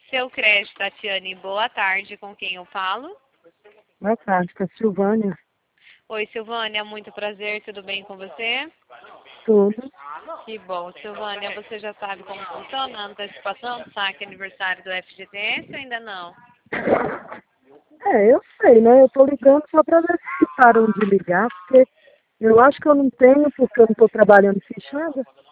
Seu crédito, Tatiane, boa tarde, com quem eu falo? Boa tarde, com a Silvânia. Oi, Silvânia, muito prazer, tudo bem com você? Tudo. Que bom, Silvânia, você já sabe como funciona a antecipação do saque aniversário do FGTS ou ainda não? Eu sei, né? Eu tô ligando só para ver se param de ligar, porque eu acho que eu não tenho, porque eu não estou trabalhando fechada.